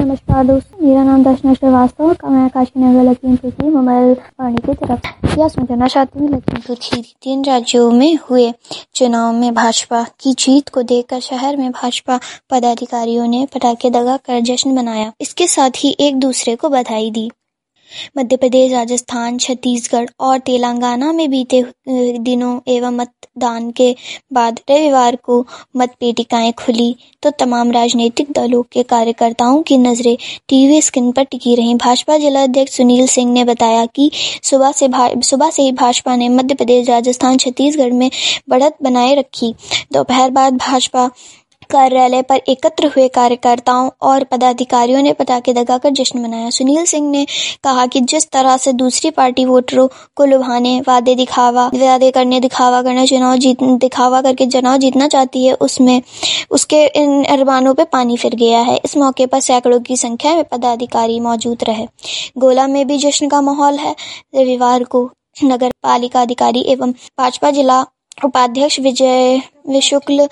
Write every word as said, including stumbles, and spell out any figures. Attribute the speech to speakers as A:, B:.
A: नमस्कार दोस्तों, मेरा नाम दर्शना श्रीवास्तव का मैं काशी नगर लखीमपुर की मोबाइल वाणी की तरफ यह समझना चाहती हूँ। लखीमपुर खीरी तीन राज्यों में हुए चुनाव में भाजपा की जीत को देखकर शहर में भाजपा पदाधिकारियों ने पटाखे दगाकर जश्न मनाया। इसके साथ ही एक दूसरे को बधाई दी। मध्य प्रदेश, राजस्थान, छत्तीसगढ़ और तेलंगाना में बीते दिनों एवं मतदान के बाद रविवार को मतपेटिकाएं खुली तो तमाम राजनीतिक दलों के कार्यकर्ताओं की नजरें टीवी स्क्रीन पर टिकी रहीं। भाजपा जिला अध्यक्ष सुनील सिंह ने बताया कि सुबह से सुबह से ही भाजपा ने मध्य प्रदेश, राजस्थान, छत्तीसगढ़ में बढ़त बनाए रखी। दोपहर बाद भाजपा कार्यालय पर एकत्र हुए कार्यकर्ताओं और पदाधिकारियों ने पटाखे दगाकर जश्न मनाया। सुनील सिंह ने कहा कि जिस तरह से दूसरी पार्टी वोटरों को लुभाने, वादे दिखावा वादे करने दिखावा करने चुनाव जीत दिखावा करके चुनाव जीतना चाहती है, उसमें उसके इन अरमानों पे पानी फिर गया है। इस मौके पर सैकड़ों की संख्या में पदाधिकारी मौजूद रहे। गोला में भी जश्न का माहौल है। रविवार को नगर पालिका अधिकारी एवं भाजपा जिला उपाध्यक्ष विजय शुक्ल